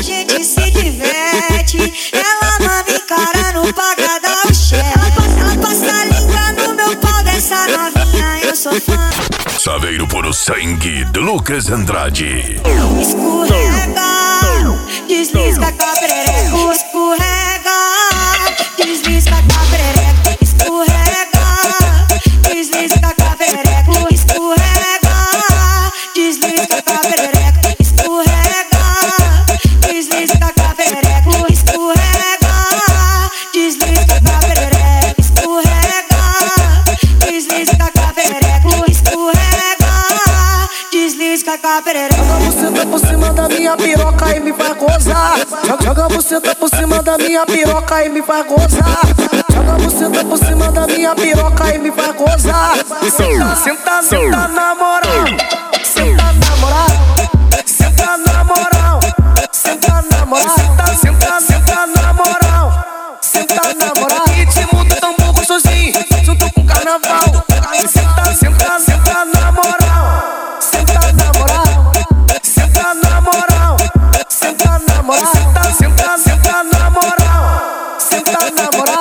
gente se diverte. Ela manda encarando paga dar o chefe. Ela passa a língua no meu pau dessa novinha, eu sou fã. Saveiro Puro Sangue de Lucas Andrade. Escorrega, desliza com a perereca. Escorrega, desliza com a perereca. Escorrega, desliza com a perereca. Escorrega, desliza com a perereca. Escorrega, desliza com a perereca. Escorrega, desliza com a perereca. Escorrega, desliza com a perereca. Escorrega, desliza com a perereca. Joga você por cima da minha piroca e me faz gozar. Joga você por cima da minha piroca e me faz gozar. Joga você por cima da minha piroca e me faz gozar. Senta, senta na moral. Senta na moral. Senta na moral. Senta na moral. Senta, senta na moral. Senta na moral. Ritmo do tambor gostosinho, junto com carnaval. Senta, senta, senta na moral. Senta na moral. Senta na moral. Senta na moral. Senta, senta, senta na moral. Senta na moral.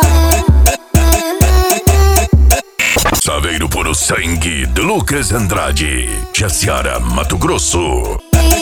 Saveiro Puro Sangue de Lucas Andrade, Jaciara, Mato Grosso.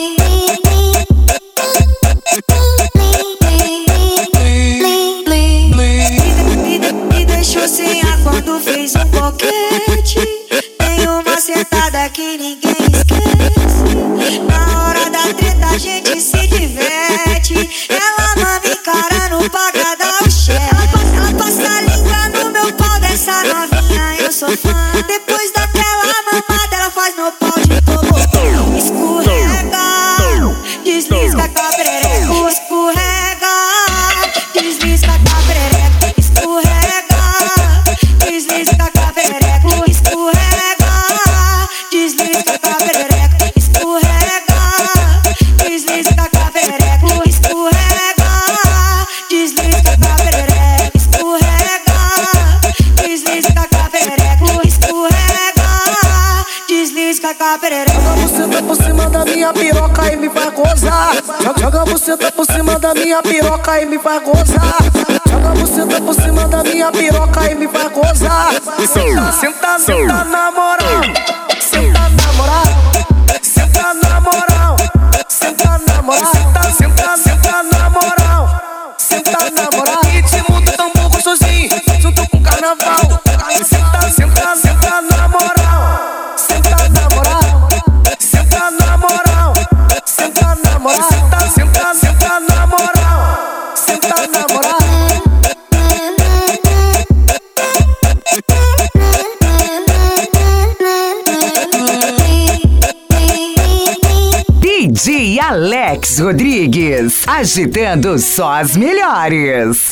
Me deixou sem ar quando fez um boquete. Tem uma sentada que ninguém esquece. Na hora da treta a gente se diverte. Ela manda encarando paga dar o chefe. Ela passa a língua no meu pau dessa novinha, eu sou fã. Depois daquela mamada ela faz meu pau de tobogã. Escorrega, desliza com a perereca. Escorrega, desliza com a perereca. Escorrega, desliza com a perereca. Escorrega, desliza com a perereca. Escorrega, desliza com a perereca. Escorrega, desliza com a perereca. Escorrega, desliza com a perereca. Escorrega, desliza com a perereca. Joga você por cima da minha piroca e me faz gozar. Joga você por cima da minha piroca e me faz gozar. Joga você por cima da minha piroca e me faz gozar. Senta, senta na moral. Senta na moral. Senta na moral. Senta na moral. Senta, senta, senta na moral. Senta na moral. Ritmo do tambor gostosinho, junto com carnaval. Senta, senta, senta na moral. Senta na moral. Senta na moral. Senta na moral. Senta, senta, senta na moral. Senta na moral. DJ Alex Rodrigues, agitando só as melhores.